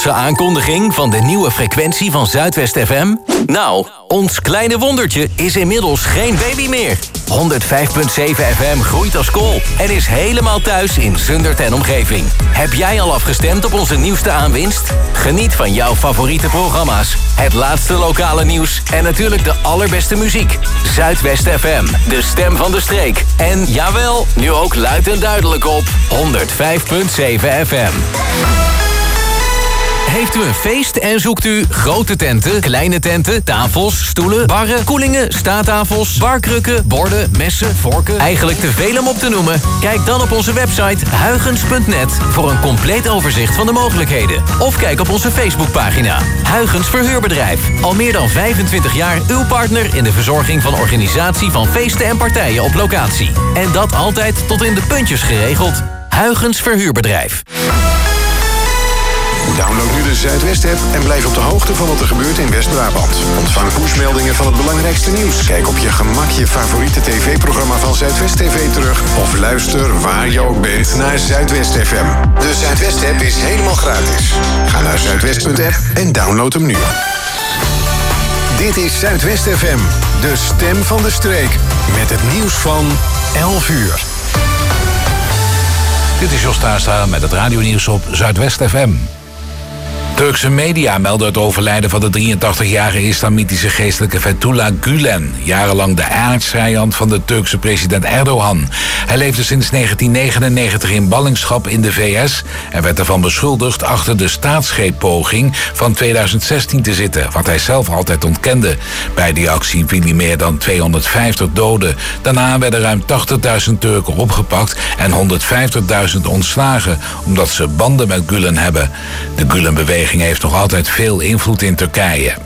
Losse aankondiging van de nieuwe frequentie van Zuidwest FM? Nou, ons kleine wondertje is inmiddels geen baby meer. 105.7 FM groeit als kool en is helemaal thuis in Zundert en omgeving. Heb jij al afgestemd op onze nieuwste aanwinst? Geniet van jouw favoriete programma's, het laatste lokale nieuws en natuurlijk de allerbeste muziek. Zuidwest FM, de stem van de streek. En jawel, nu ook luid en duidelijk op 105.7 FM. Heeft u een feest en zoekt u grote tenten, kleine tenten, tafels, stoelen, barren, koelingen, staattafels, barkrukken, borden, messen, vorken? Eigenlijk te veel om op te noemen? Kijk dan op onze website huygens.net voor een compleet overzicht van de mogelijkheden. Of kijk op onze Facebookpagina. Huygens Verhuurbedrijf. Al meer dan 25 jaar uw partner in de verzorging van organisatie van feesten en partijen op locatie. En dat altijd tot in de puntjes geregeld. Huygens Verhuurbedrijf. Download nu de Zuidwest-app en blijf op de hoogte van wat er gebeurt in West-Brabant. Ontvang pushmeldingen van het belangrijkste nieuws. Kijk op je gemak je favoriete tv-programma van Zuidwest TV terug. Of luister waar je ook bent naar Zuidwest FM. De Zuidwest-app is helemaal gratis. Ga naar zuidwest.app en download hem nu. Dit is Zuidwest FM, de stem van de streek. Met het nieuws van 11 uur. Dit is Jos Taarstra met het radionieuws op Zuidwest FM. Turkse media melden het overlijden van de 83-jarige islamitische geestelijke Fethullah Gülen, jarenlang de aardsvijand van de Turkse president Erdogan. Hij leefde sinds 1999 in ballingschap in de VS en werd ervan beschuldigd achter de staatsgreeppoging van 2016 te zitten, wat hij zelf altijd ontkende. Bij die actie viel hij meer dan 250 doden. Daarna werden ruim 80.000 Turken opgepakt en 150.000 ontslagen, omdat ze banden met Gülen hebben. De Gülen-beweging heeft nog altijd veel invloed in Turkije.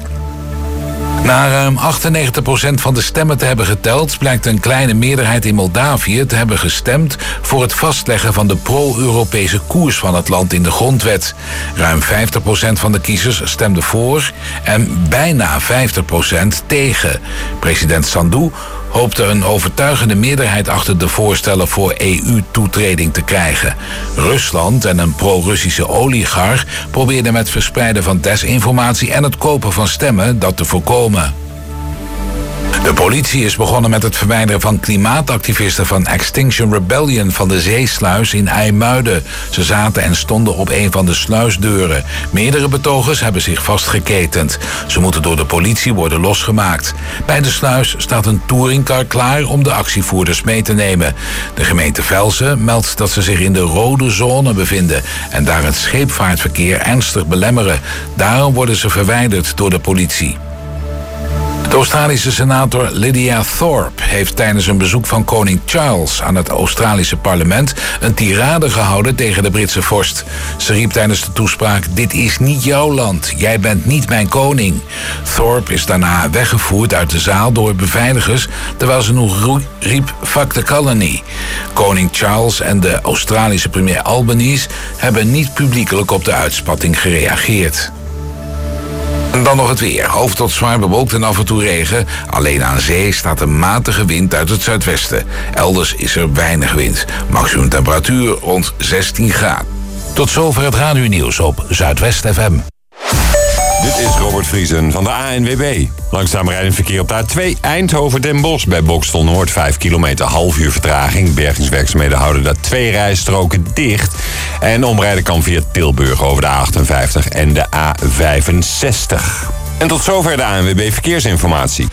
Na ruim 98% van de stemmen te hebben geteld, blijkt een kleine meerderheid in Moldavië te hebben gestemd voor het vastleggen van de pro-Europese koers van het land in de grondwet. Ruim 50% van de kiezers stemde voor en bijna 50% tegen. President Sandu hoopte een overtuigende meerderheid achter de voorstellen voor EU-toetreding te krijgen. Rusland en een pro-Russische oligarch probeerden met verspreiden van desinformatie en het kopen van stemmen dat te voorkomen. De politie is begonnen met het verwijderen van klimaatactivisten van Extinction Rebellion van de zeesluis in IJmuiden. Ze zaten en stonden op een van de sluisdeuren. Meerdere betogers hebben zich vastgeketend. Ze moeten door de politie worden losgemaakt. Bij de sluis staat een touringcar klaar om de actievoerders mee te nemen. De gemeente Velsen meldt dat ze zich in de rode zone bevinden en daar het scheepvaartverkeer ernstig belemmeren. Daarom worden ze verwijderd door de politie. De Australische senator Lydia Thorpe heeft tijdens een bezoek van koning Charles aan het Australische parlement een tirade gehouden tegen de Britse vorst. Ze riep tijdens de toespraak: "Dit is niet jouw land, jij bent niet mijn koning." Thorpe is daarna weggevoerd uit de zaal door beveiligers terwijl ze nog riep: "Fuck the colony." Koning Charles en de Australische premier Albanese hebben niet publiekelijk op de uitspatting gereageerd. En dan nog het weer. Hoofd tot zwaar bewolkt en af en toe regen. Alleen aan zee staat een matige wind uit het zuidwesten. Elders is er weinig wind. Maximum temperatuur rond 16 graden. Tot zover het radionieuws op Zuidwest FM. Dit is Robert Vriesen van de ANWB. Langzaam rijdend verkeer op de A2 Eindhoven-Den Bosch. Bij Bokstel Noord 5 kilometer, half uur vertraging. Bergingswerkzaamheden houden daar 2 rijstroken dicht. En omrijden kan via Tilburg over de A58 en de A65. En tot zover de ANWB Verkeersinformatie.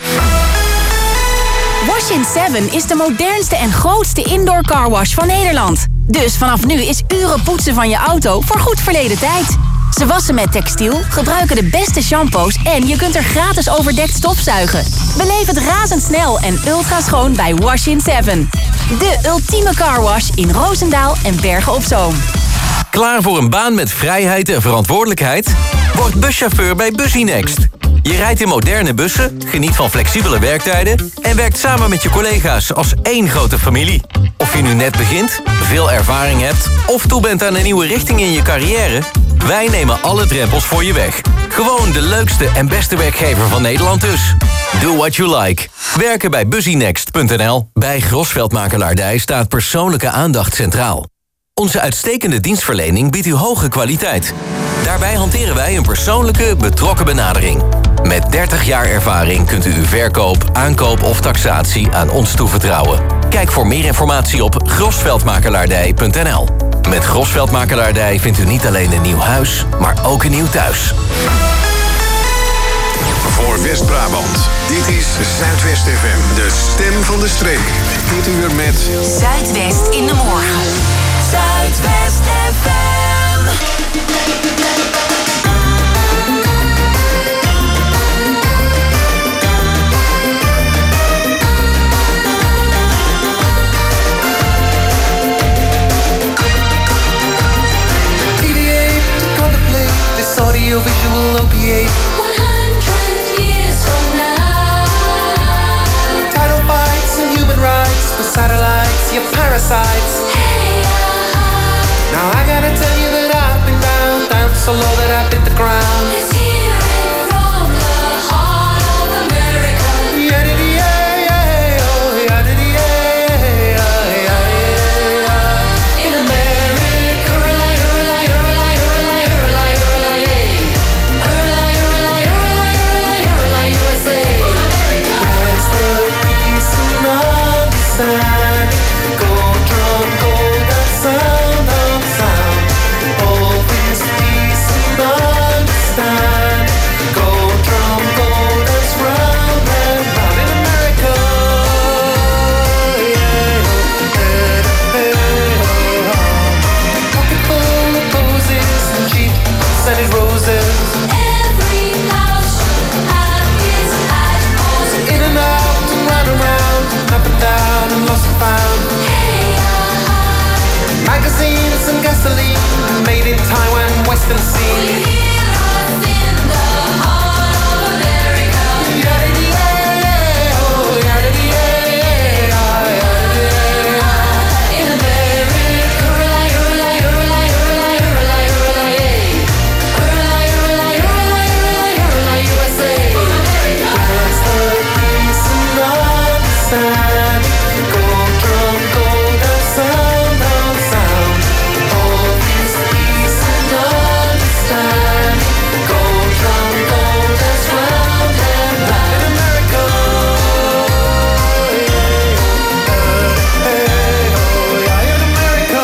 Wash-in 7 is de modernste en grootste indoor carwash van Nederland. Dus vanaf nu is uren poetsen van je auto voorgoed verleden tijd. Ze wassen met textiel, gebruiken de beste shampoos en je kunt er gratis overdekt stofzuigen. Beleef het razendsnel en ultra schoon bij Wash-in 7. De ultieme carwash in Roosendaal en Bergen op Zoom. Klaar voor een baan met vrijheid en verantwoordelijkheid? Word buschauffeur bij Busynext. Je rijdt in moderne bussen, geniet van flexibele werktijden en werkt samen met je collega's als één grote familie. Of je nu net begint, veel ervaring hebt of toe bent aan een nieuwe richting in je carrière, wij nemen alle drempels voor je weg. Gewoon de leukste en beste werkgever van Nederland dus. Do what you like. Werken bij Busynext.nl. Bij Grosveldmakelaardij staat persoonlijke aandacht centraal. Onze uitstekende dienstverlening biedt u hoge kwaliteit. Daarbij hanteren wij een persoonlijke, betrokken benadering. Met 30 jaar ervaring kunt u uw verkoop, aankoop of taxatie aan ons toevertrouwen. Kijk voor meer informatie op grosveldmakelaardij.nl. Met Grosveld Makelaardij vindt u niet alleen een nieuw huis, maar ook een nieuw thuis. Voor West-Brabant, dit is Zuidwest FM, de stem van de streek. Dit uur met Zuidwest in de morgen. Zuidwest FM. Deviate to contemplate this audio-visual opiate. 100 years from now. Title fights and human rights for satellites, your parasites. Now I gotta tell you that I've been down so low that I've hit the ground. Let's hear it from the heart of America. Yeah-dee-yeah, oh, yeah-dee-yeah, yeah. In America, hurrah, hurrah, hurrah, hurrah, hurrah, hurrah, hurrah, hurrah, hurrah, USA. Where's the peace and understanding? Go drum, go that sound of sound. All this peace and understanding. Go drum, go dance round and round in America. Pocket full of posies and cheap scented roses. Every house should have its eyeballs. In and out and round and round, up and down and lost and found. Magazines and gasoline, made in Taiwan, Western scene. Hear us in the heart of America. Yeah-dee-yeah, oh, yeah-dee-yeah, yeah. In America, hurrah, hurrah, hurrah, hurrah, hurrah, hurrah, hurrah, hurrah, hurrah, USA. Where's the peace and understanding? Go drum, go that sound of sound. All this peace and understanding. Go drum, go dance round and round in America. Yeah, in America.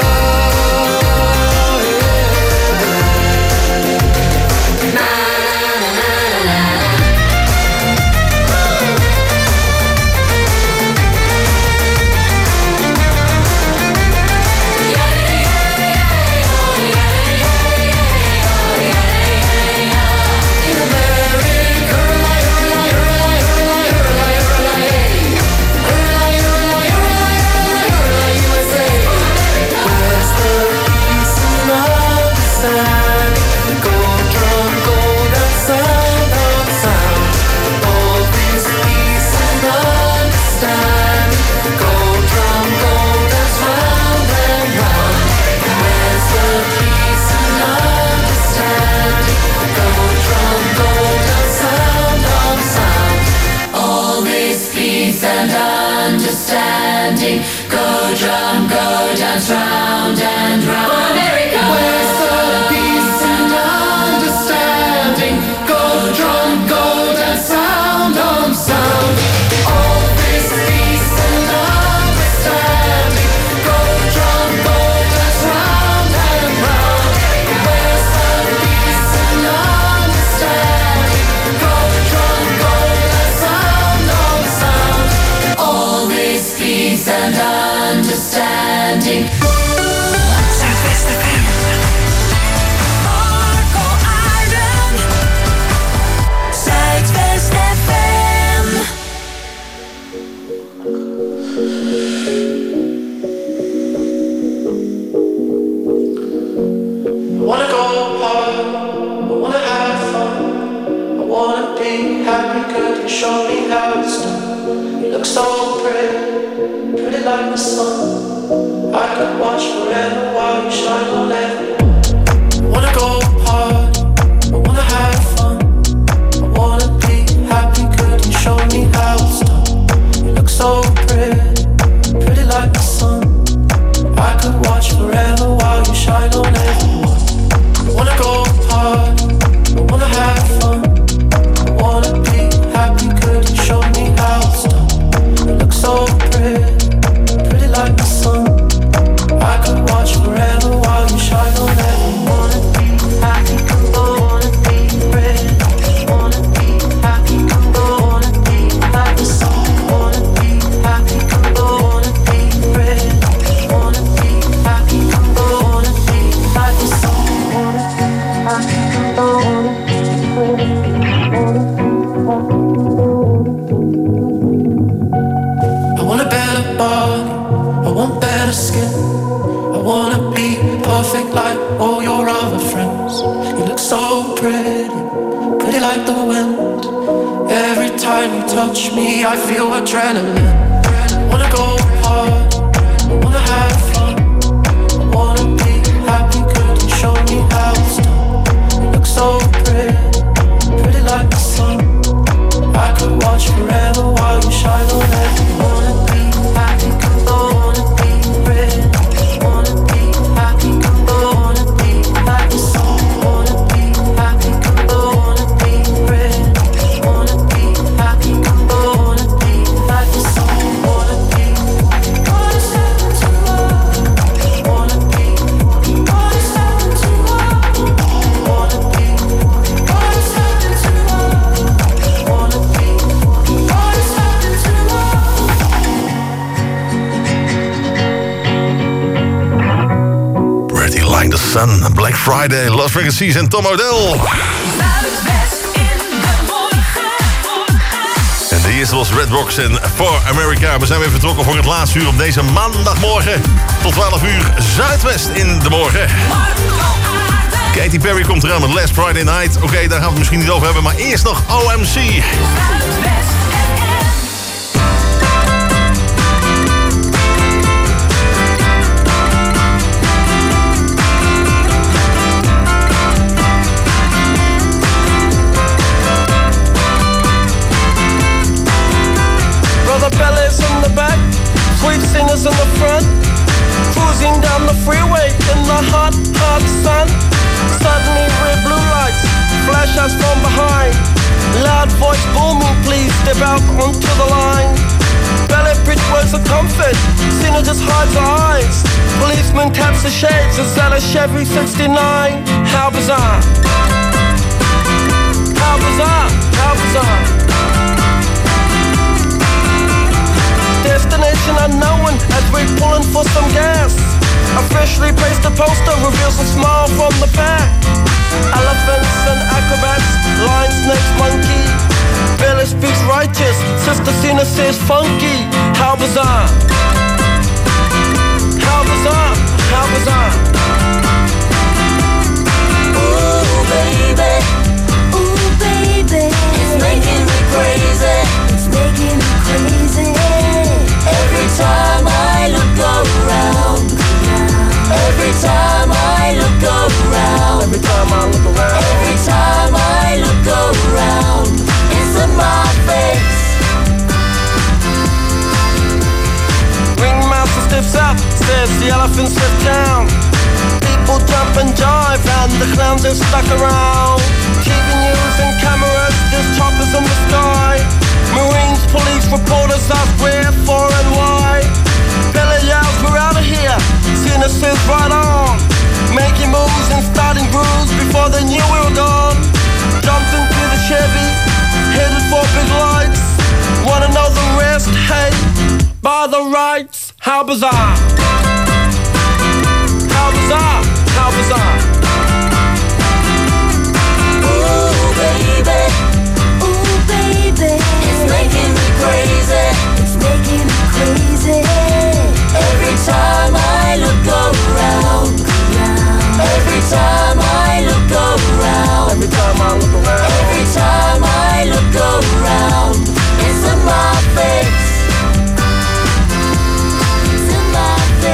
Where's the peace and understanding? Go drum, go that sound of sound. All this peace and understanding. Go drum, go dance round and round. Where's the peace and understanding? Go drum, go dance sound of sound. All this peace and understanding. Go drum, go dance round and round. America. Where's the peace and understanding? Go drum, go dance sound on sound. All this peace and understanding. Go drum, go dance round and round. Where's the peace and understanding? Go drum, go dance sound on sound. All this peace and understanding. Zuidwest FM. Marco Arden. Zuidwest FM. I wanna go hard, I wanna have fun, I wanna be happy, girl, you show me how it's done. You look so pretty, pretty like the sun. I could watch forever while you shine on everyone. I wanna go hard, I wanna have fun, I wanna be happy, girl, you show me how it's done. You look so pretty, pretty like the sun. I could watch forever while pretty like the wind. Every time you touch me, I feel adrenaline. Wanna go hard, wanna have fun, wanna be happy. Could you show me how it's done? You look so pretty like the sun. I could watch forever while you shine on every. Wanna be happy, come on, wanna be rich. Wanna be happy, come on, wanna be like the sun. Wanna be happy, come on, wanna be rich. Wanna be happy, come on, wanna be like the sun. Wanna be, wanna step into love. Wanna be, wanna step into love. Wanna be, wanna step into love. Wanna be, wanna step into love. Pretty like the sun, Black Friday, Lost Frequencies en Tom O'Dell. En de eerste was Redbox en For America. We zijn weer vertrokken voor het laatste uur op deze maandagmorgen. Tot 12 uur Zuidwest in de morgen. Katy Perry komt eraan met Last Friday Night. Oké, daar gaan we het misschien niet over hebben, maar eerst nog OMC. Brother Bellas in the back, sweet singers in the front, cruising down the freeway in the hot, hot sun. Suddenly red blue lights flash us from behind. Loud voice booming, please step out onto the line. Ballet bridge words of comfort, singer just hides her eyes. Policeman taps the shades, is that a Chevy 69? How bizarre, how bizarre, how bizarre. Destination unknown as we're pulling for some gas. Officially placed a poster reveals a smile from the back. Elephants and acrobats, lion, snakes, monkey. Billy speaks righteous, Sister Cena says funky. How bizarre, how bizarre, how bizarre. Ooh baby, it's making me crazy. It's making me crazy. Every time I look around, every time I look around, Every time I look around, every time I look around, it's in my face. Ringmaster stiffs up, says the elephants left town. People jump and jive and the clowns are stuck around. TV news and cameras, there's choppers in the sky. Marines, police, reporters ask where, for and why. Billy yells, we're out of here. Cena says right on. Making moves and starting grooves before they knew we were gone. Jumped into the Chevy, headed for big lights. Wanna know the rest? Hey, by the rights. How bizarre, how bizarre, how bizarre. Ooh baby, it's making me crazy. It's making me crazy. Every time I look around, every time I look around, Every time I look around, every time I look around, it's in my face. It's in my face.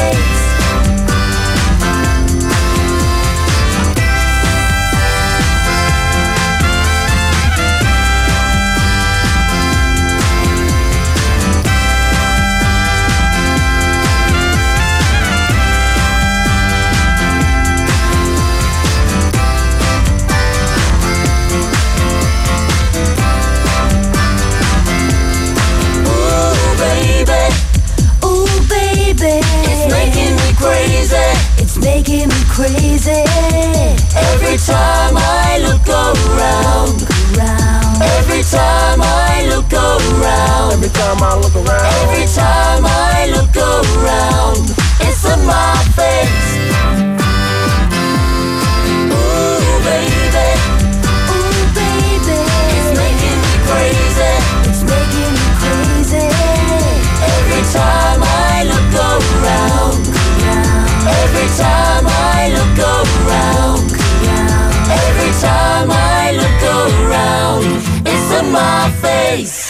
Space.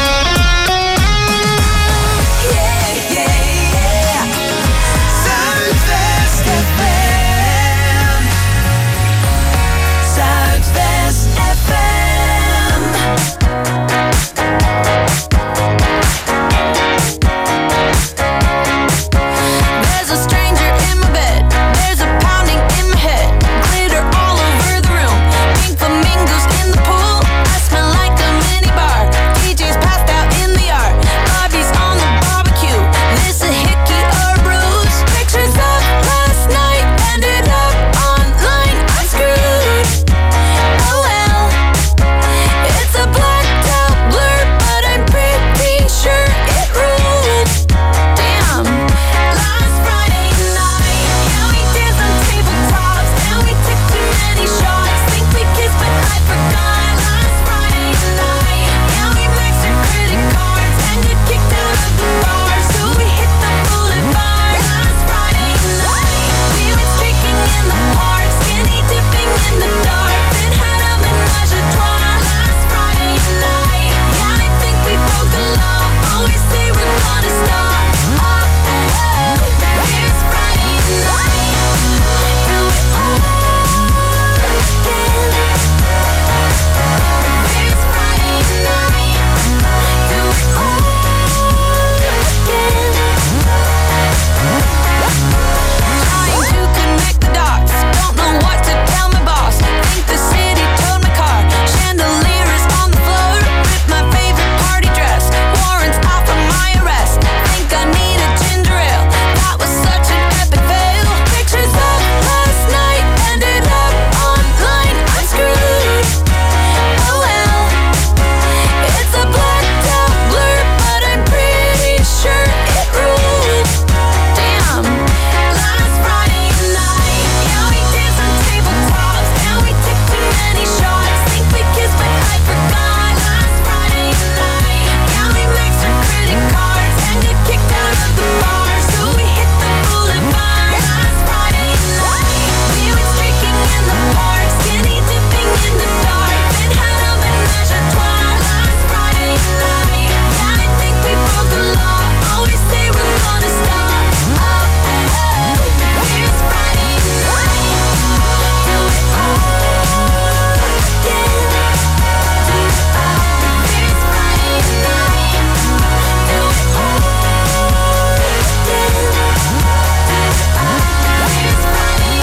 Yeah, yeah, yeah. Zuidwest FM. Zuidwest FM. There's a stranger in my bed. There's a pounding in my head. Glitter all over the room. Pink flamingos in the pool. I smell like a minibar. DJ's passed out in the yard. Bobby's on the barbecue. This a hickey or a bruise. Pictures of last night ended up online. I'm screwed. Oh well. It's a blacked out blur, but I'm pretty sure it ruled. Damn. Last Friday night, yeah, we danced on tabletops, and we took too many shots. Think we kissed, but I forgot. Last Friday night, yeah, we maxed our credit cards and got kicked out of the bar, so we hit the boulevard. Last Friday night, we went streaking in the park, skinny dipping in the dark, then had a menage a trois. Last Friday night, yeah, I think we broke the law. Always say we're gonna stop. Here's Friday night. Do it all again. Here's Friday night. Do it all again. Trying to connect the dots. Don't know what to tell my boss. Think the city towed my car. Chandelier is on the floor. With my favorite party dress. Warrants out for my arrest. Think I need a ginger ale. That was such an epic fail. Pictures of last night ended up online. I'm screwed. Oh well. It's a blacked out blur, but I'm pretty sure it ruled. Damn. Last Friday night, yeah, we danced on tabletops, and we took too many shots. Think we kissed, but I forgot. Last Friday night, yeah, we maxed our credit cards and got kicked out of the bar, so we hit the boulevard. Last Friday night, we went streaking in the park, skinny dipping in the dark, then had a menage a trois. Last Friday night, yeah, I think we broke the law. Always say we're gonna stop. Here's Friday night. Do it all again. Here's Friday night. Do it all again. Here's Friday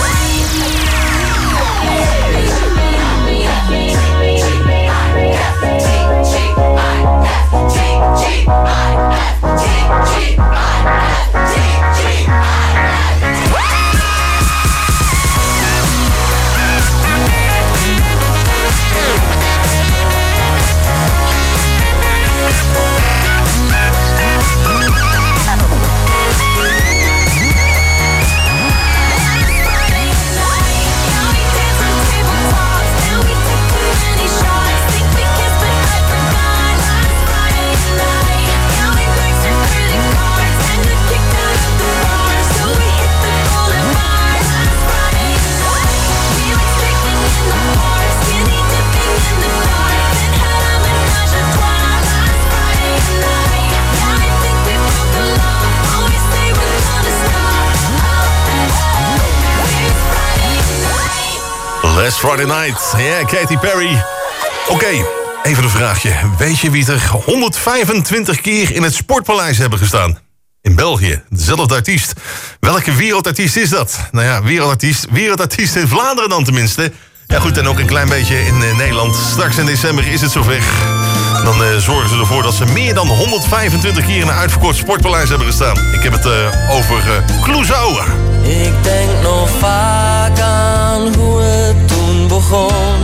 Last Friday Night. Ja, Katy Perry. Oké, even een vraagje. Weet je wie er 125 keer in het Sportpaleis hebben gestaan? In België, dezelfde artiest. Welke wereldartiest is dat? Nou ja, wereldartiest in Vlaanderen dan tenminste. Ja goed, en ook een klein beetje in Nederland. Straks in december is het zover. Dan zorgen ze ervoor dat ze meer dan 125 keer in een uitverkocht Sportpaleis hebben gestaan. Ik heb het over Clouseau. Ik denk nog vaak aan hoe het toen begon.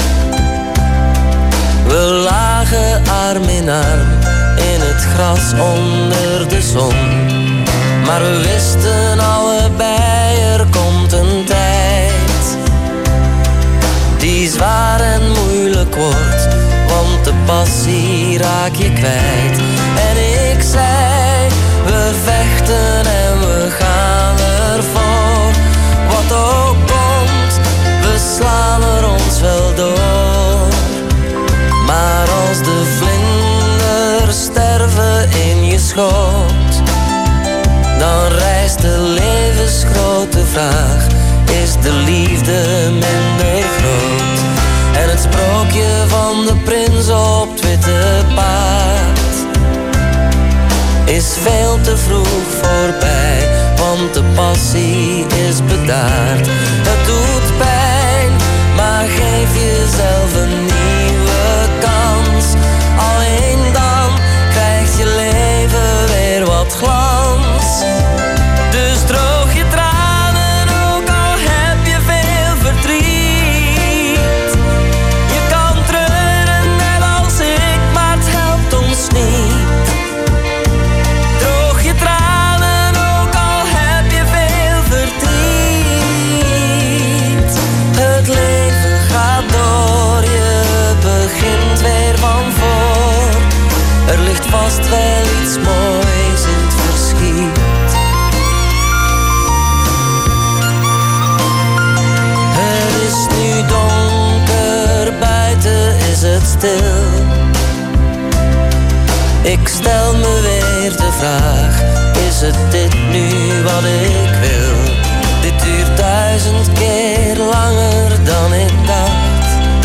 We lagen arm in arm in het gras onder de zon. Maar we wisten allebei, er komt een tijd die zwaar en moeilijk wordt, want de passie raak je kwijt. En ik zei, we vechten en we gaan ervoor. Wat ook komt, we slaan er ons wel door. Maar als de vlinder schoot. Dan rijst de levensgrote vraag: is de liefde minder groot? En het sprookje van de prins op het witte paard is veel te vroeg voorbij, want de passie is bedaard. Het doet pijn, maar geef jezelf een nieuwe kans. Alleen dan krijgt je leven weer wat glans. Dus droog je tranen, ook al heb je veel verdriet. Je kan treuren net als ik, maar het helpt ons niet. Droog je tranen, ook al heb je veel verdriet. Het leven gaat door, je begint weer van voor. Er ligt vast wel iets moois in het verschiet. Het is nu donker, buiten is het stil. Ik stel me weer de vraag: is het dit nu wat ik wil? Dit duurt 1000 keer langer dan ik dacht.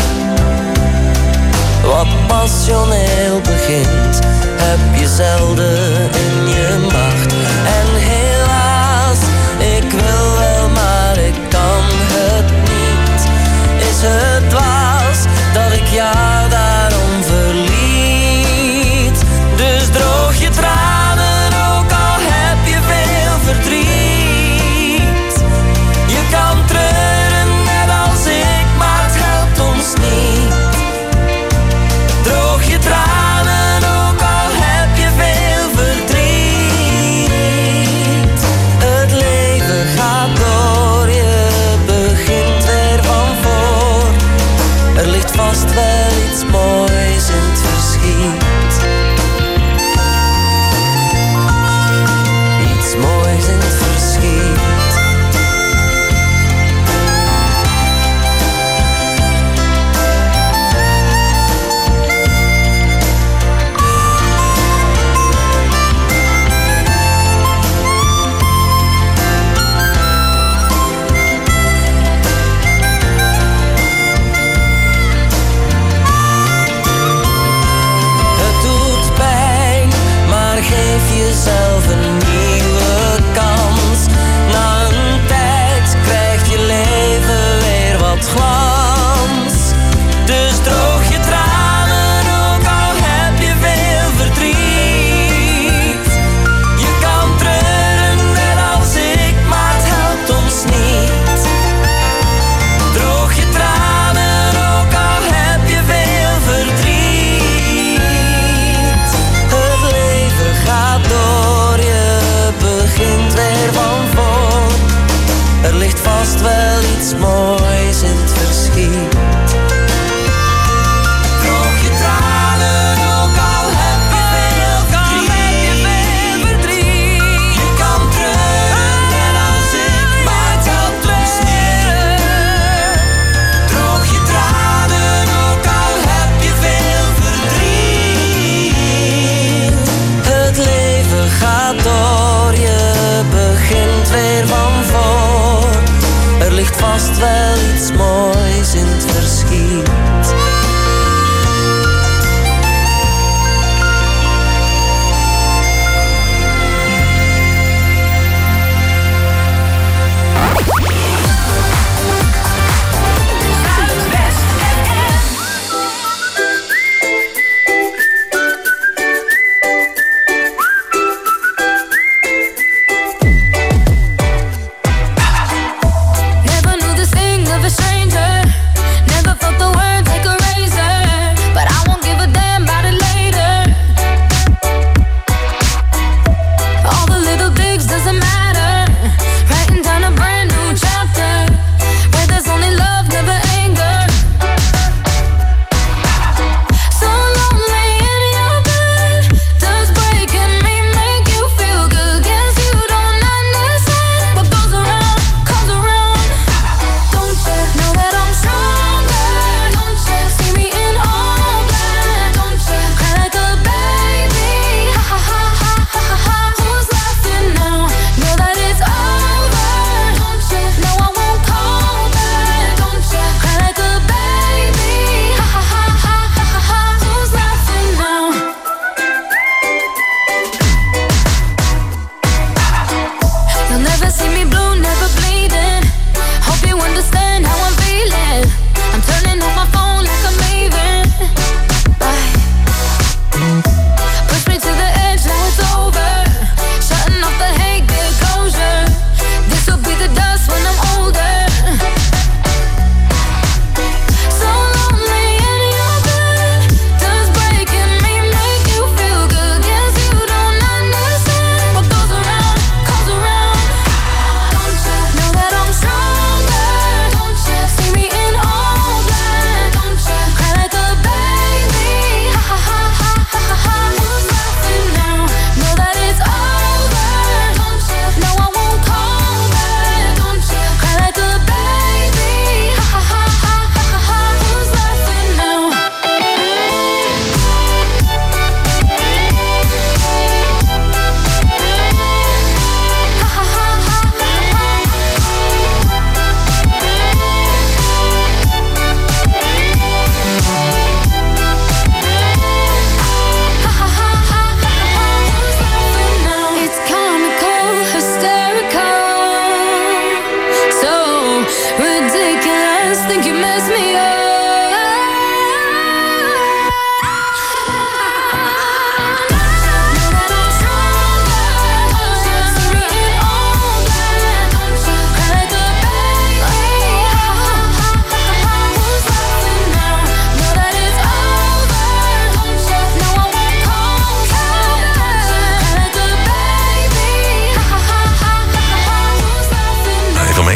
Wat passioneel begint, heb je zelden in je macht. En helaas, ik wil wel, maar ik kan het niet. Is het dwaas dat ik jou daarom verliet? Dus droog je tranen, ook al heb je veel verdriet. Je kan treuren net als ik, maar het helpt ons niet. Droog je tranen, ook al heb je veel verdriet. Het leven gaat door, je begint weer van voor. Er ligt vast wel iets moois in het verschiet. Iets moois in het verschiet.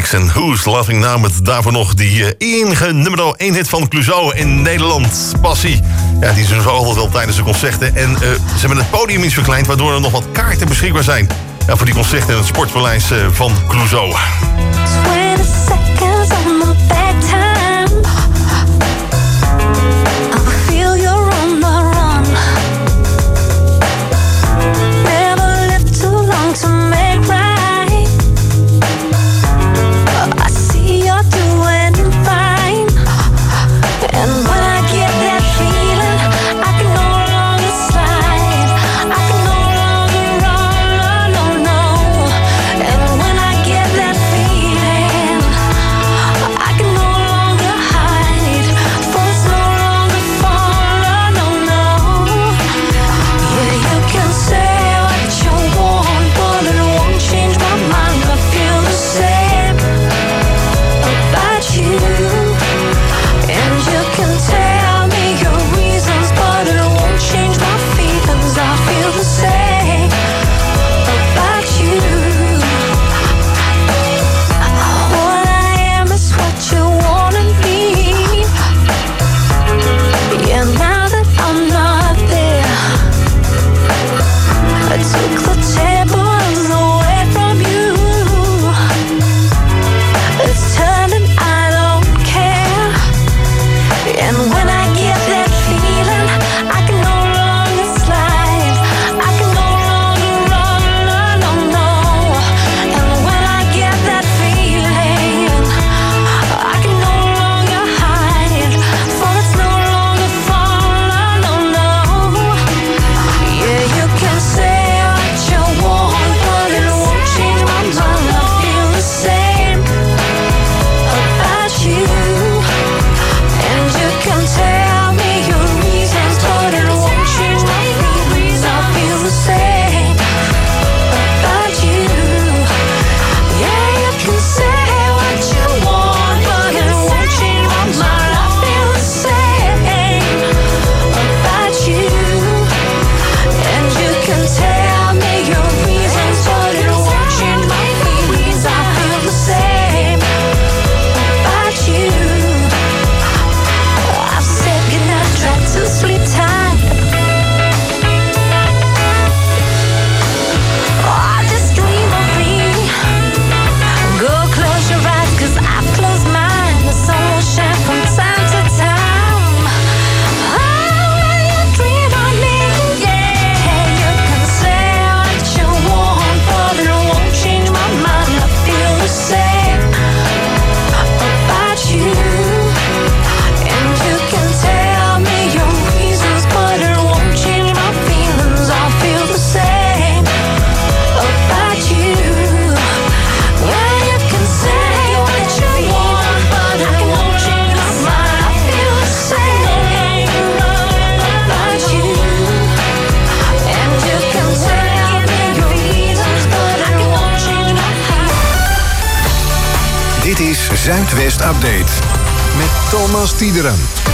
Hendrix en Who's Laughing Now... met daarvoor nog die enige nummer 1 hit van Clouseau in Nederland. Passie. Ja, die doen ze altijd wel tijdens de concerten. En ze hebben het podium iets verkleind... waardoor er nog wat kaarten beschikbaar zijn. Ja, voor die concerten in het Sportpaleis van Clouseau. 20 seconds on the back time. I feel you're on the run. Never lived too long to make right. I see you're doing fine. And when I get that feeling, I can no longer slide. I can no longer run, no, no. And when I get that feeling, I can no longer hide. For it's no longer fall, no, no. Yeah, you can say what you want, but it won't change my mind. I feel the same about you. And you can tell me your reasons, but it won't change my feelings. I feel the same about you. What I am is what you wanna be. Yeah, now that I'm not there, I took the tables away from you. It's turning, I don't care. And when I get that feeling, I can no longer slide. I can no longer run, no, no. And when I get that feeling, I can no longer hide. For it's no longer fall, no, no. Yeah, you can say what you want, but it won't change my mind. I feel the same about you. And you can tell me your reasons, but it won't change my feelings. I feel the same about you. Yeah, you can say what you want, but it won't change my mind. I feel the same about you. And you can tell me your reasons, but it won't change my feelings. I feel the same about you. I've said goodnight, tried to sleep tight. Oh, I just dream of me. Go close your eyes, 'cause I've closed mine. The sun will shine from time to time. Oh, when you dream of me, yeah, you can say what you want, but it won't change my mind. I feel the same about you. And you can tell me your reasons, but it won't change my feelings. I feel the same about you. Well, you can say what you want, but it won't change my mind. I feel the same about you. And you can tell me your reasons, but it won't change my feelings. Dit is Zuidwest Update met Thomas Tiederen.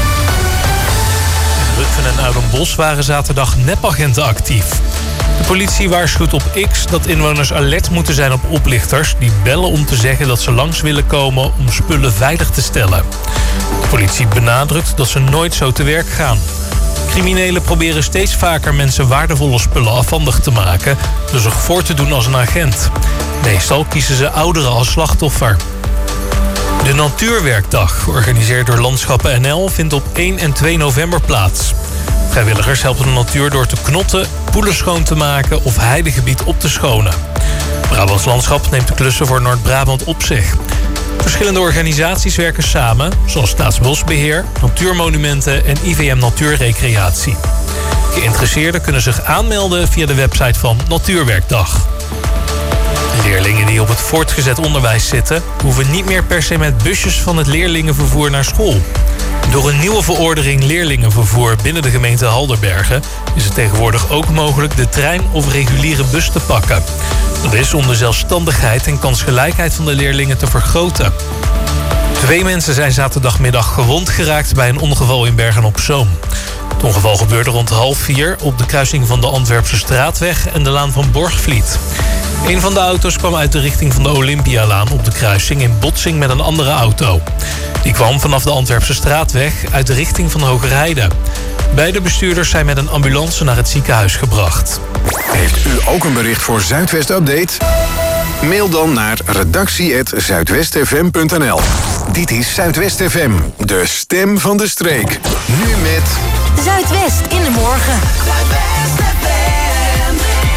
Zutphen en Oudenbosch waren zaterdag nepagenten actief. De politie waarschuwt op X dat inwoners alert moeten zijn op oplichters die bellen om te zeggen dat ze langs willen komen om spullen veilig te stellen. De politie benadrukt dat ze nooit zo te werk gaan. Criminelen proberen steeds vaker mensen waardevolle spullen afhandig te maken door zich voor te doen als een agent. Meestal kiezen ze ouderen als slachtoffer. De Natuurwerkdag, georganiseerd door Landschappen NL, vindt op 1 en 2 november plaats. Vrijwilligers helpen de natuur door te knotten, poelen schoon te maken of heidegebied op te schonen. Brabants Landschap neemt de klussen voor Noord-Brabant op zich. Verschillende organisaties werken samen, zoals Staatsbosbeheer, Natuurmonumenten en IVM Natuurrecreatie. Geïnteresseerden kunnen zich aanmelden via de website van Natuurwerkdag. Leerlingen die op het voortgezet onderwijs zitten, hoeven niet meer per se met busjes van het leerlingenvervoer naar school. Door een nieuwe verordening leerlingenvervoer binnen de gemeente Halderbergen is het tegenwoordig ook mogelijk de trein of reguliere bus te pakken. Dat is om de zelfstandigheid en kansgelijkheid van de leerlingen te vergroten. 2 mensen zijn zaterdagmiddag gewond geraakt bij een ongeval in Bergen-op-Zoom. Het ongeval gebeurde rond 3:30 op de kruising van de Antwerpse Straatweg en de Laan van Borgvliet. Een van de auto's kwam uit de richting van de Olympialaan op de kruising in botsing met een andere auto. Die kwam vanaf de Antwerpse straatweg uit de richting van Hogerheide. Beide bestuurders zijn met een ambulance naar het ziekenhuis gebracht. Heeft u ook een bericht voor Zuidwest Update? Mail dan naar redactie@zuidwestfm.nl. Dit is Zuidwest FM, de stem van de streek. Nu met... Zuidwest in de morgen. Zuidwest FM.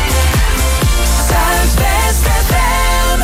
Zuidwest FM.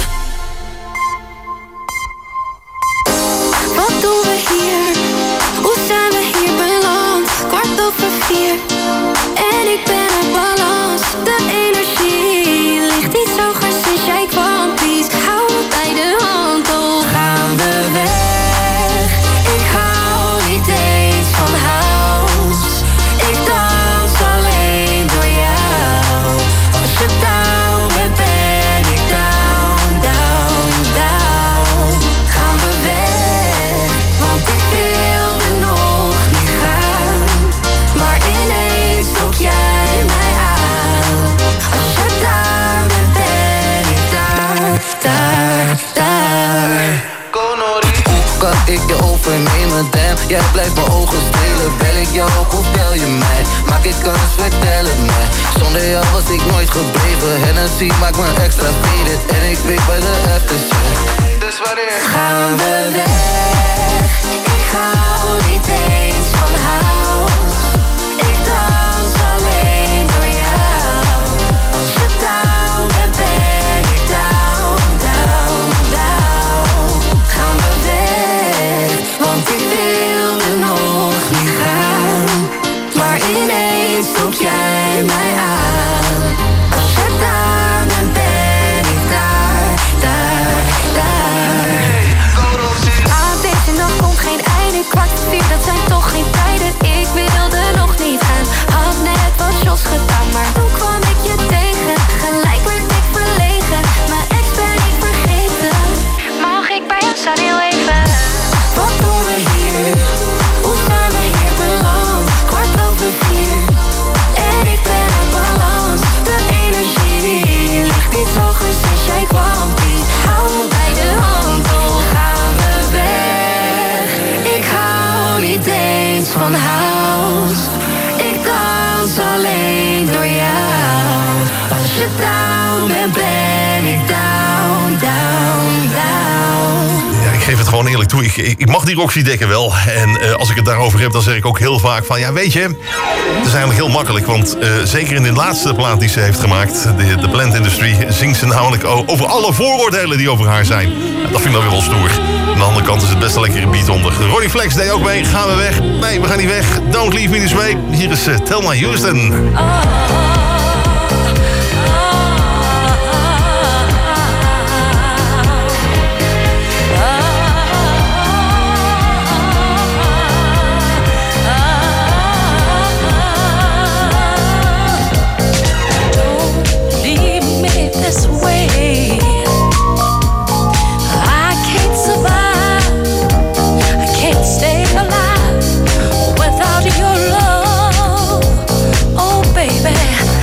Wat doen we hier? Hoe zijn we hier beland? 4:15 en ik ben in balans. De energie ligt iets hoger sinds jij kwam. Please, hou me bij de hand, oh gaan we weg. Ik hou niet eens van house. Ik dans alleen door jou. Als je down bent, ben ik down, down, down. Gaan we weg, want ik wilde nog niet gaan. Maar ineens trok jij mij aan. Als je daar bent, ben ik daar, daar, daar. Kan ik je overnemen, damn? Jij blijft mijn ogen strelen. Bel ik jou op of bel je mij? Maak ik kans, vertel het mij. Zonder jou was ik nooit gebleven. Hennessy maakt me extra faded. En ik weet bij de aftershave. Dus wanneer gaan we weg? Ik hou niet eens van house. Ik dans alleen door jou. Als je down bent, ben ik down, down, down. Gaan we weg, want ik wilde nog niet gaan. Maar ineens trok jij mij aan. Als je daar bent, ben ik daar, daar, daar. Aan deze nacht komt geen einde. 4:15, dat zijn toch geen tijden. Ik wilde nog niet gaan. Had net wat shots gedaan, maar toen kwam ik je tegen. Gelijk werd ik verlegen. Mijn ex ben ik vergeten. Mag ik bij jou staan heel even? Wat doen we hier? Hoe zijn we hier beland? 4:15 en ik ben in balans. De energie ligt iets hoger sinds jij kwam. Please, hou me bij de hand, oh gaan we weg. Ik hou niet eens van house. Ik dans alleen door jou. Als je down bent, ben ik down, down, down. Ja, ik geef het gewoon eerlijk toe. Ik mag die Roxy Dekker wel. En als ik het daarover heb, dan zeg ik ook heel vaak van... Ja, weet je, het is eigenlijk heel makkelijk. Want zeker in de laatste plaat die ze heeft gemaakt... de Blend Industry, zingt ze namelijk over alle vooroordelen die over haar zijn. Ja, dat vind ik dan weer wel stoer. Aan de andere kant is het best een lekkere beat onder. Ronnie Flex deed ook mee. Gaan we weg? Nee, we gaan niet weg. Don't leave me this way. Hier is Thelma Houston. This way, I can't survive. I can't stay alive without your love. Oh, baby.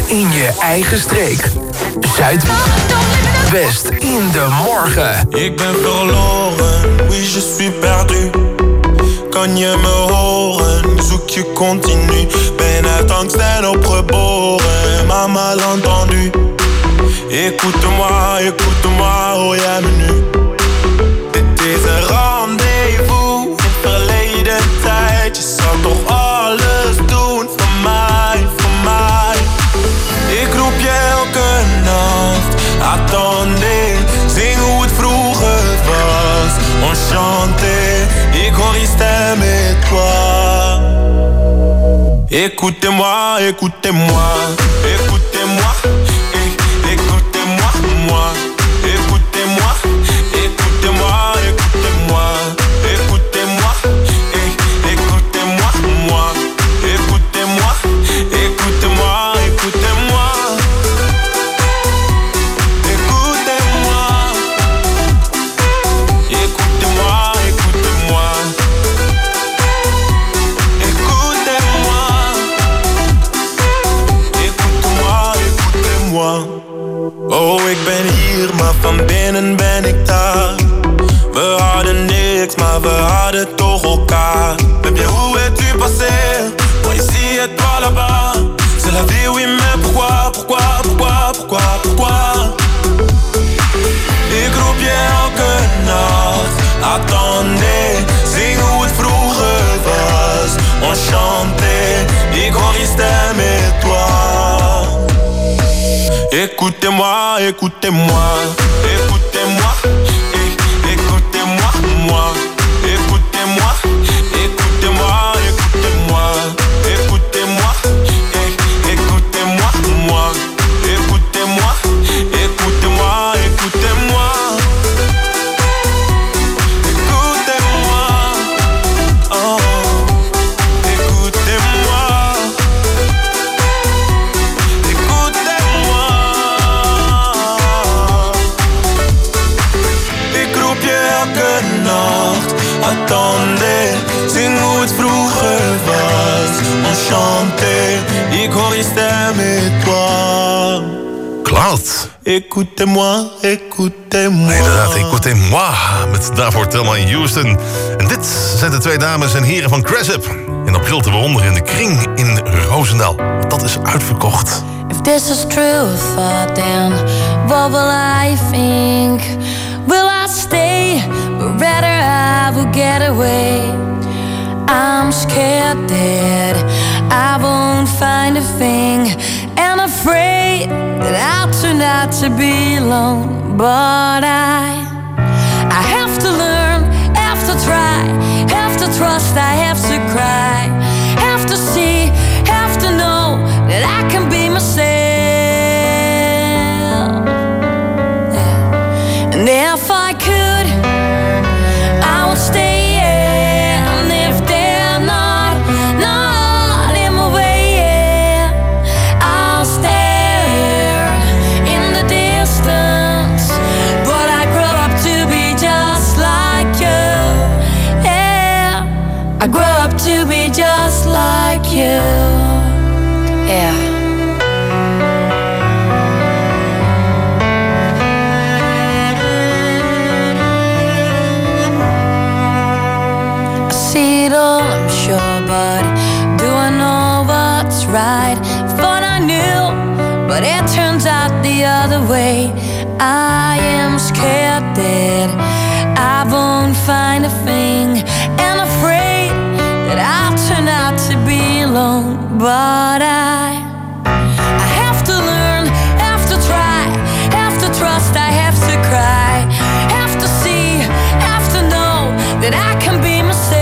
in je eigen streek. Zuidwest in de morgen. Ik ben verloren, oui je suis perdu. Kan je me horen, zoek je continu. Ben uit angst en opgeboren, maar mal entendu. Écoute-moi, hoor jij me nu? Dit is een rendezvous in verleden tijd. Je zou toch alles doen voor mij, voor mij. Ik roep je elke nacht, attendez. Zing hoe het vroeger was, enchanté. Ik hoor je stem et toi. Écoutez-moi, écoutez-moi, écoutez-moi. Écoutez-moi, moi. Écoutez-moi, écoutez-moi, écoutez-moi. Écoutez-moi, écoutez-moi, moi. Écoutez-moi, écoutez-moi, écoutez-moi. Écoutez-moi, écoutez-moi, écoutez-moi. Écoutez-moi, écoute-moi, écoutez-moi. Oh, ik ben hier, maar van binnen ben ik daar. We hadden niks, maar we hadden toch elkaar. Même bien où es-tu passé? Moi ici et toi là-bas. C'est la vie, oui, mais pourquoi, pourquoi, pourquoi, pourquoi, pourquoi? Ik roep je elke nacht, attendez. Zing hoe het vroeger was, enchanté. Ik hoor je stem et toi. Écoutez-moi, écoutez-moi, écoutez-moi, écoutez-moi, moi. Écoutez-moi, écoutez-moi, écoutez-moi, écoutez-moi, écoutez-moi, moi. Écoutez-moi, écoutez-moi, écoutez-moi. Écoutez-moi, oh, écoutez-moi. Attendez, zing hoe het vroeger was, enchanté. Ik hoor je stem et toi. Cloud. Écoutez-moi, écoutez-moi. Inderdaad, écoutez-moi. Met daarvoor Thelma Houston. En dit zijn de twee dames en heren van Cressip. In april te bewonderen in de Kring in Roosendaal. Dat is uitverkocht. If this is true thought, then what will I think? Will I stay? Or rather I will get away. I'm scared that I won't find a thing, and afraid that I'll turn out to be alone. But I have to learn, have to try, have to trust, I have to cry, have to see, have to know that I can be myself. Yeah. And if I could, I would stay. And if they're not in my way, yeah, I'll stare in the distance. But I grew up to be just like you. Yeah, I grew up to be just like you. Yeah. See it all, I'm sure, but do I know what's right? Thought I knew, but it turns out the other way. I am scared that I won't find a thing, and afraid that I'll turn out to be alone. But I have to learn, have to try, have to trust, I have to cry, have to see, have to know that I can be myself.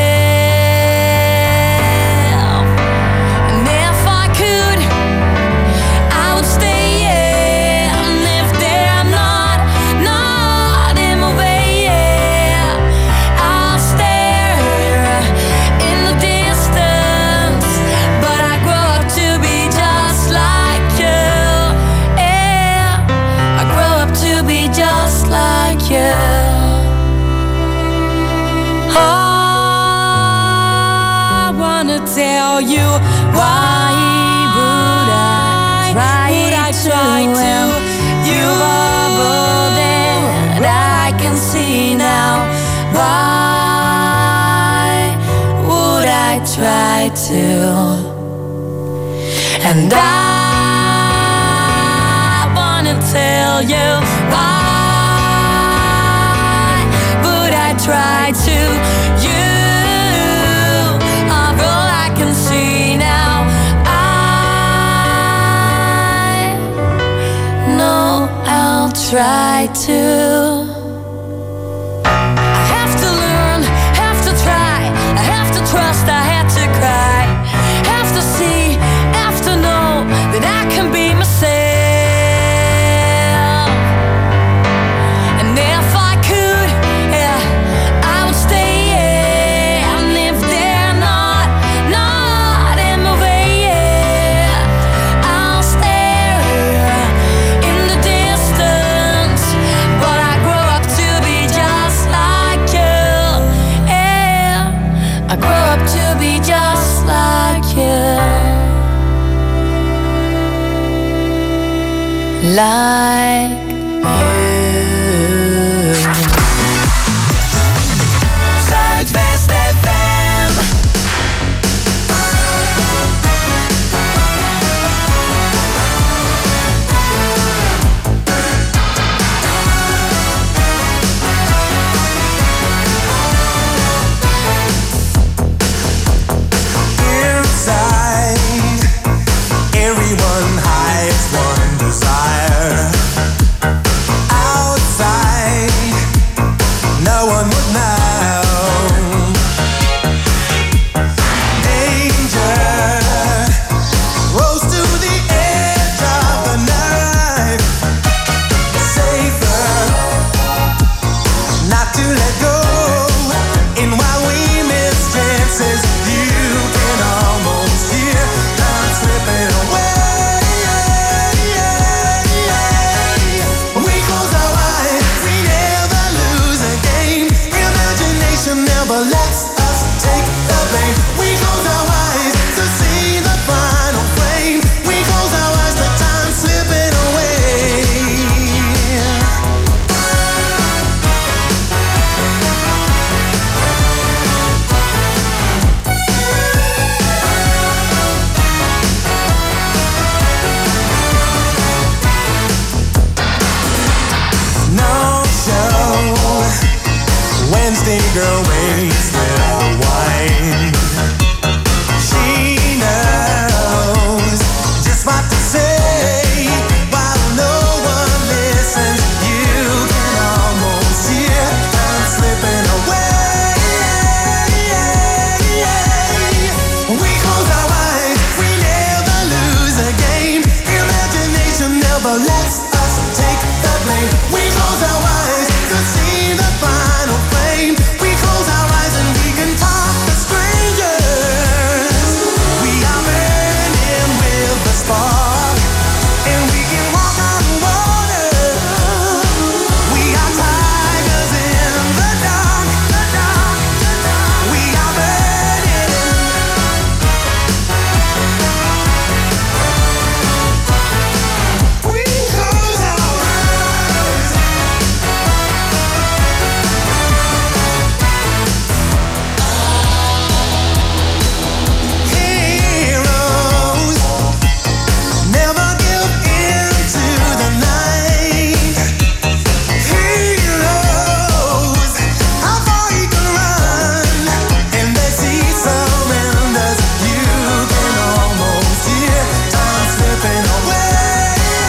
And if I could, I would stay, yeah. And if they're not in my way, yeah, I'll stare in the distance. But I grow up to be just like you, yeah, I grow up to be just like you. I wanna tell you, why would I try try to. You are all that I can see now. Why would I try to? And I wanna tell you why would I try to? You are all I can see now. I know I'll try to. I have to learn, have to try, I have to trust, I have to cry, have to see, have to know that I can be myself. And if I could, yeah, I would stay, yeah, and live there, not in my way, yeah. I'll stare in the distance, but I grow up to be just like you, yeah. I grow up to be just like you. Like Zuidwest FM. Inside, everyone hides one desire. Outside, no one would know. Danger rose to the edge of the knife. Safer not to let go. And while we miss chances, you can almost hear time slipping away. We close our eyes, we never lose a game. Imagination never lets us take the blame. We close our eyes to see the final flame. We close our eyes to time slipping away. No show. Wednesday girl waits with the wine. She knows just what to say. While no one listens, you can almost hear time slipping away. We close our eyes, we never lose a game. Imagination never lets us take the blame. We close our eyes to see the final flame. We close our eyes and we can talk to strangers. We are burning with the spark, and we can walk on water. We are tigers in the dark, the dark, the dark. We are burning. We close our eyes. Heroes never give in to the night. Heroes, how far you can run, and they see surrenders. You can almost hear time slipping away.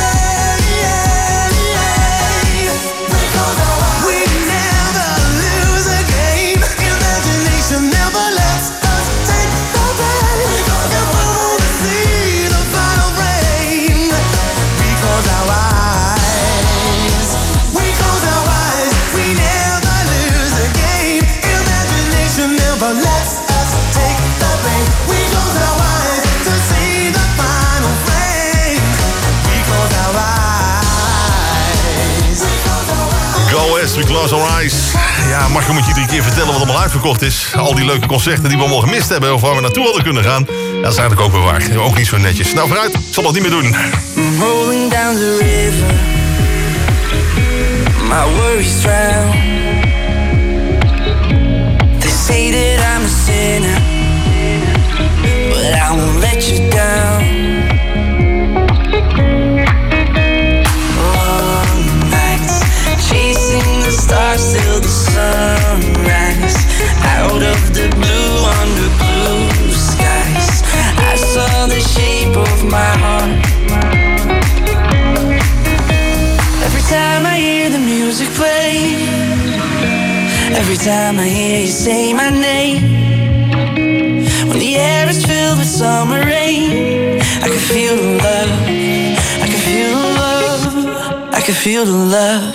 We never lose a game. Imagination never lets us take the blame. If we want to see the final flame, we close our eyes. We close our eyes. We never lose a game. Imagination never lets us take the blame. We close our eyes to see the final flame. We close our eyes. Go West, we close our eyes. Ja, Marco moet je 3 keer vertellen wat allemaal uitverkocht is. Al die leuke concerten die we allemaal gemist hebben of waar we naartoe hadden kunnen gaan. Dat is eigenlijk ook weer waar. Ook niet zo netjes. Nou, vooruit. Ik zal dat niet meer doen. I'm rolling down time I hear you say my name, when the air is filled with summer rain, I can feel the love, I can feel the love, I can feel the love.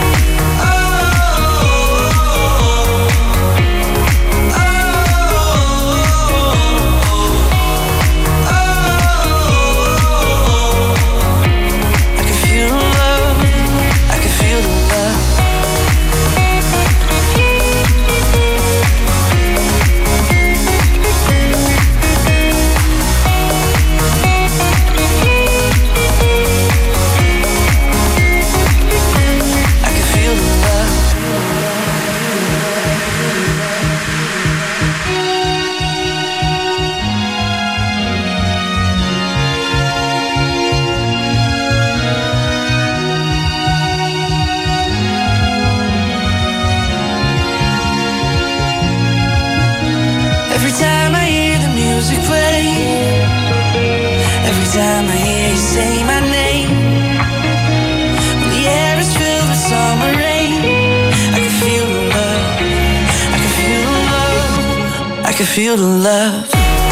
Time I hear you say my name, when the air is filled with summer rain, I can feel the love, I can feel the love, I can feel the love.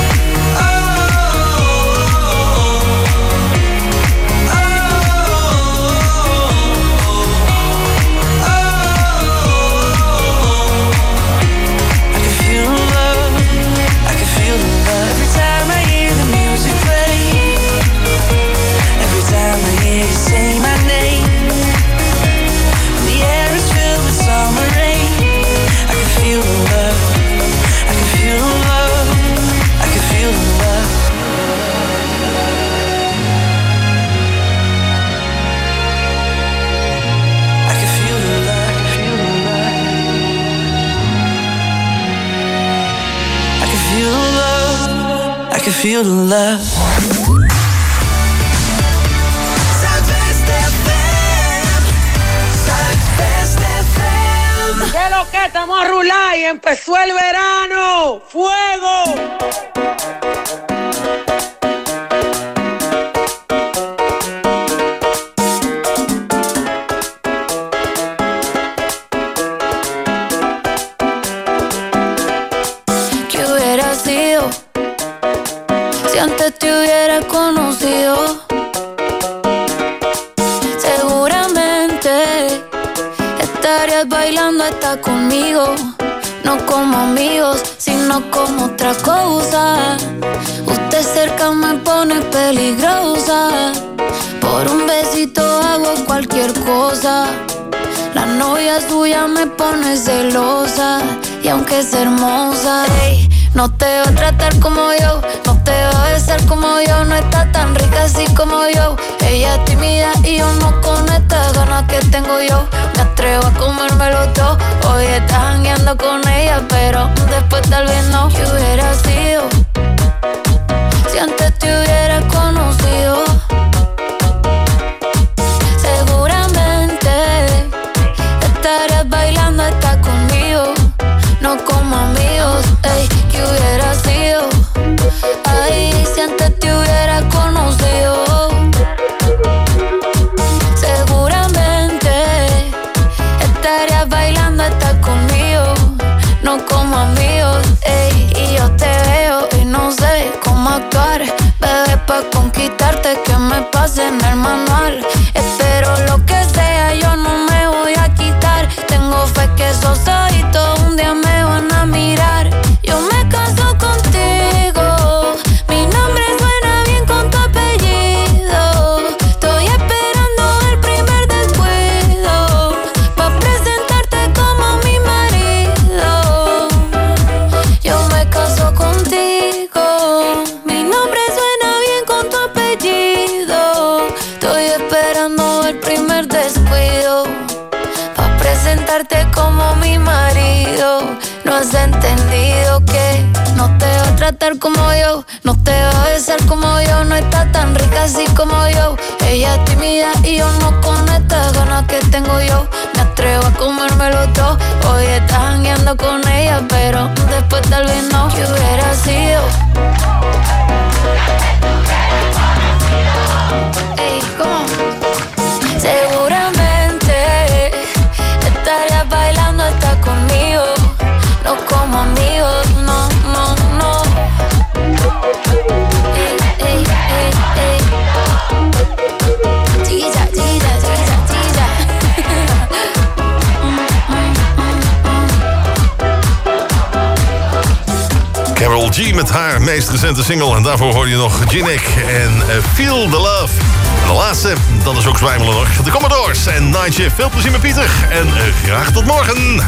Say my name, the air is filled with summer rain, I can feel the love, I can feel the love, I can feel the love. I can feel the love, I can feel the love, I can feel the love. ¿Qué lo que estamos a rular y empezó el verano? ¡Fuego! ¿Qué hubiera sido si antes te hubiera conocido? Seguramente estarías bailando hasta conmigo, no como amigos, sino como otra cosa. Usted cerca me pone peligrosa, por un besito hago cualquier cosa. La novia suya me pone celosa, y aunque es hermosa, ey, no te va a tratar como yo, no te va a besar como yo, no está tan rica así como yo. Ella es tímida y yo no con estas ganas que tengo yo. Me atrevo a comérmelo todo. Hoy estás jangueando con ella, pero después tal vez no. ¿Qué hubiera sido si antes te hubiera conocido? Seguramente estarías bailando hasta conmigo, no como amigos. Ey, ¿qué hubiera sido? Ay, si antes te hubiera conocido. Seguramente estarías bailando hasta conmigo, no como amigos. Ey, y yo te veo y no sé cómo actuar, bebé, pa' conquistarte que me pase en el manual. Espero lo que sea, yo no me voy a quitar. Tengo fe que esos ojitos un día me van a mirar. Yo me caso contigo, mi nombre suena bien con tu apellido. Estoy esperando el primer descuido, pa' presentarte como mi marido. Yo me caso contigo, mi nombre suena bien con tu apellido. Estoy esperando el primer descuido, pa' presentarte como mi marido. No has entendido que no te va a tratar como yo, no te va a besar como yo, no está tan rica así como yo. Ella es tímida y yo no con estas ganas que tengo yo. Me atrevo a comérmelo todo. Hoy estás jangueando con ella, pero después tal vez no. ¿Qué hubiera sido? Ey, ¿cómo? Seguramente estarías bailando hasta conmigo, G met haar meest recente single. En daarvoor hoor je nog Ginnick en Feel the Love. En de laatste, dat is ook zwijmelen nog. De Commodores en Night Shift. Veel plezier met Pieter. En graag tot morgen.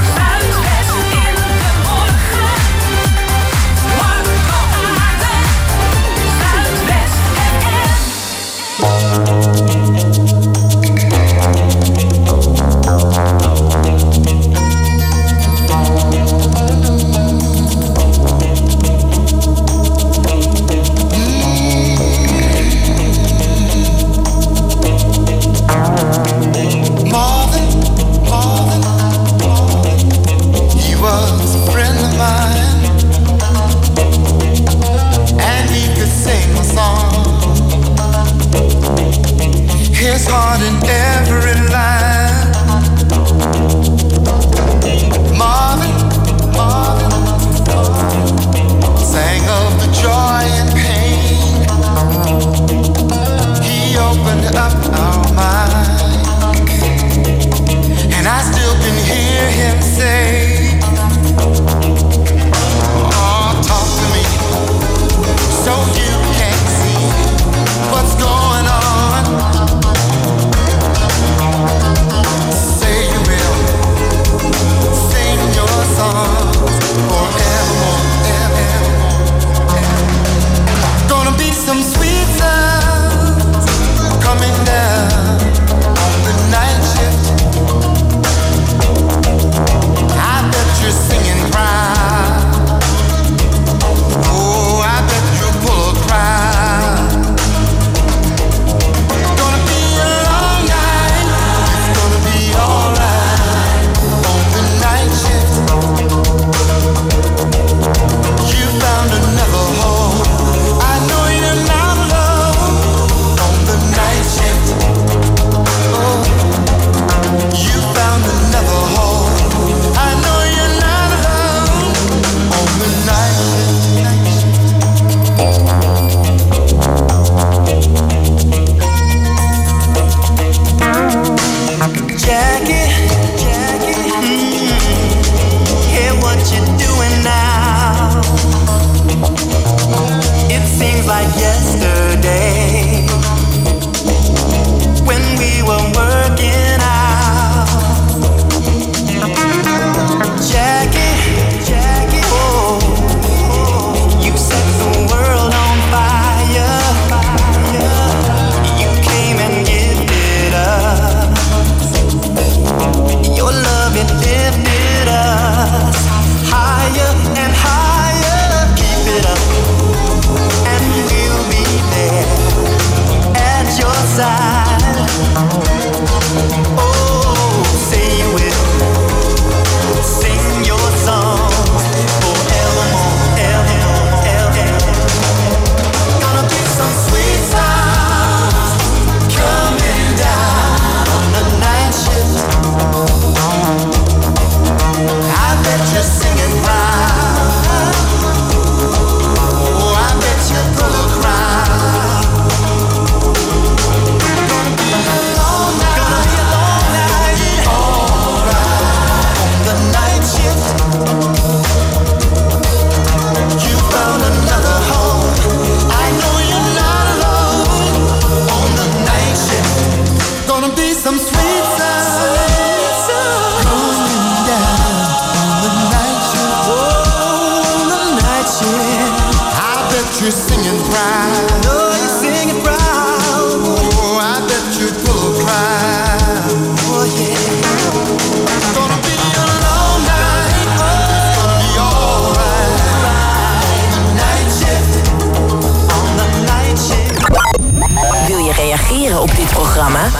His heart in every line. Marvin, sang of the joy and pain. He opened up our mind, and I still can hear him say, oh, talk to me so you can see what's going on. Say you will sing your songs forevermore, Gonna be some sweet sounds coming down on the night shift. I bet you're singing proud. Oh, I bet you'll pull a crowd. Gonna be a long night. It's gonna be alright on the night shift. You found another home. I know you're not alone on the night shift. Oh, you found another home. I know you're not alone on the night shift. Jackie, hear what you're doing now. It seems like yesterday when we were working out. Jackie, oh, you set the world on fire. You came and gifted us your love, it lifted us higher and higher. Keep it up, and we'll be there at your side. Oh, say you will sing your songs forevermore, Gonna be some sweet sounds coming down on the night shift. I bet you're singing proud. Oh, I bet you pull a crowd. Gonna be a long night, alright on the night shift. You found another home. I know you're not alone on the night shift. Gonna be some sweet sounds going down on the night shift. Oh, on the night shift. I bet you're